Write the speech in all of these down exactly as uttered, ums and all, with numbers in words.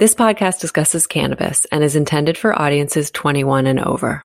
This podcast discusses cannabis and is intended for audiences twenty-one and over.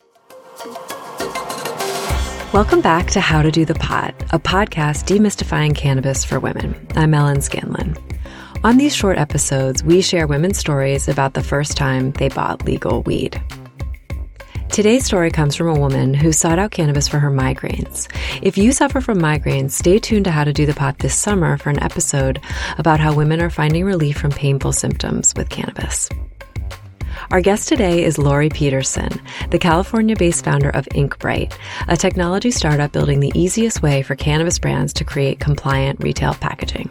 Welcome back to How to Do the Pot, a podcast demystifying cannabis for women. I'm Ellen Scanlon. On these short episodes, we share women's stories about the first time they bought legal weed. Today's story comes from a woman who sought out cannabis for her migraines. If you suffer from migraines, stay tuned to How to Do the Pot this summer for an episode about how women are finding relief from painful symptoms with cannabis. Our guest today is Lori Peterson, the California-based founder of InkBright, a technology startup building the easiest way for cannabis brands to create compliant retail packaging.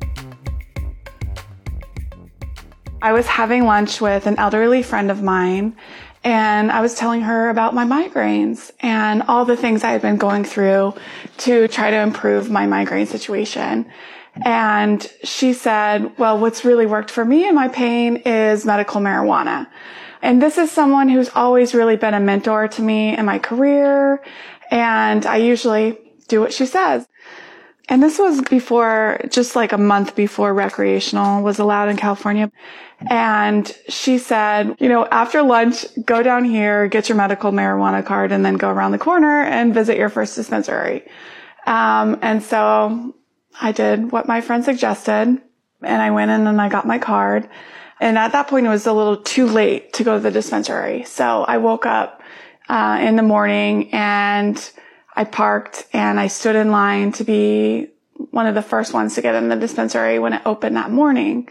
I was having lunch with an elderly friend of mine, and I was telling her about my migraines and all the things I had been going through to try to improve my migraine situation. And she said, well, what's really worked for me in my pain is medical marijuana. And this is someone who's always really been a mentor to me in my career. And I usually do what she says. And this was before, just like a month before recreational was allowed in California. And she said, you know, after lunch, go down here, get your medical marijuana card, and then go around the corner and visit your first dispensary. Um, and so I did what my friend suggested, and I went in and I got my card. And at that point, it was a little too late to go to the dispensary. So I woke up uh, in the morning and I parked and I stood in line to be one of the first ones to get in the dispensary when it opened that morning.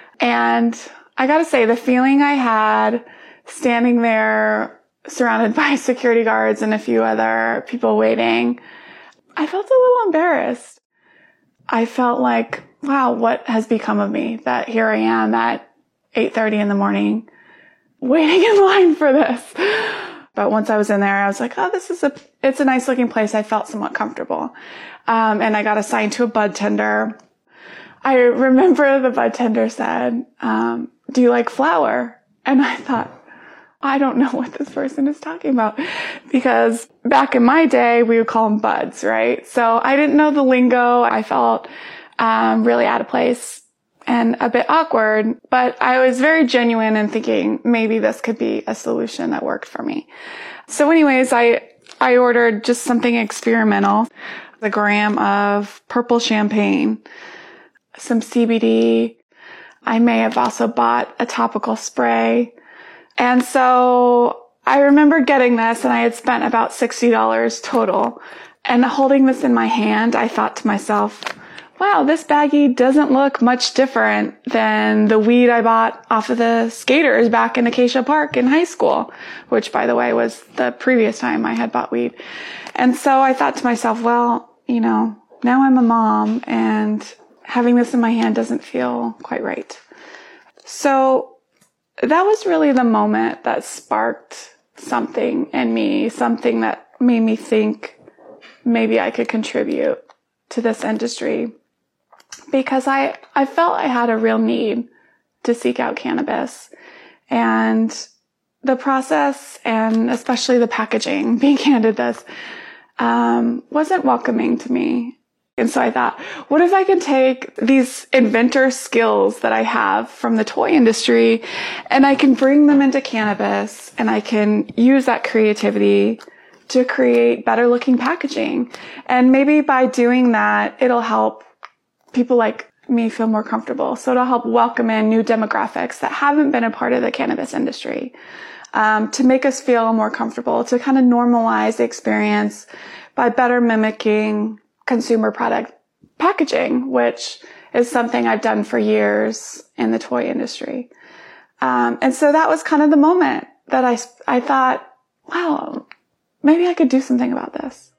And I gotta say, the feeling I had standing there surrounded by security guards and a few other people waiting, I felt a little embarrassed. I felt like, wow, what has become of me? That here I am at eight thirty in the morning waiting in line for this. But once I was in there, I was like, oh, this is a, it's a nice looking place. I felt somewhat comfortable. Um, and I got assigned to a bud tender. I remember the bud tender said, um, do you like flower? And I thought, I don't know what this person is talking about, because back in my day, we would call them buds, right? So I didn't know the lingo. I felt, um, really out of place and a bit awkward, but I was very genuine in thinking maybe this could be a solution that worked for me. So anyways, I, I ordered just something experimental, a gram of purple champagne, some C B D. I may have also bought a topical spray. And so I remember getting this, and I had spent about sixty dollars total. And holding this in my hand, I thought to myself, wow, this baggie doesn't look much different than the weed I bought off of the skaters back in Acacia Park in high school, which, by the way, was the previous time I had bought weed. And so I thought to myself, well, you know, now I'm a mom, and having this in my hand doesn't feel quite right. So that was really the moment that sparked something in me, something that made me think maybe I could contribute to this industry, because I, I felt I had a real need to seek out cannabis. And the process, and especially the packaging, being handed this, um, wasn't welcoming to me. And so I thought, what if I could take these inventor skills that I have from the toy industry, and I can bring them into cannabis, and I can use that creativity to create better looking packaging. And maybe by doing that, it'll help people like me feel more comfortable. So it'll help welcome in new demographics that haven't been a part of the cannabis industry, um, to make us feel more comfortable, to kind of normalize the experience by better mimicking consumer product packaging, which is something I've done for years in the toy industry. Um, and so that was kind of the moment that I, I thought, wow, maybe I could do something about this.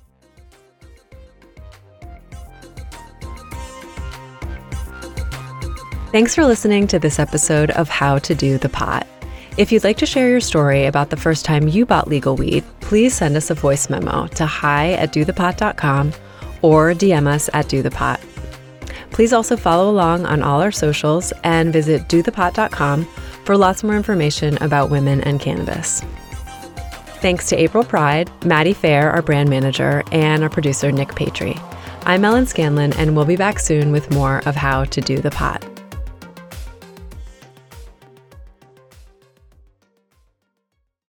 Thanks for listening to this episode of How to Do the Pot. If you'd like to share your story about the first time you bought legal weed, please send us a voice memo to hi at do the pot dot com or D M us at dothepot. Please also follow along on all our socials and visit do the pot dot com for lots more information about women and cannabis. Thanks to April Pride, Maddie Fair, our brand manager, and our producer, Nick Patry. I'm Ellen Scanlon, and we'll be back soon with more of How to Do the Pot.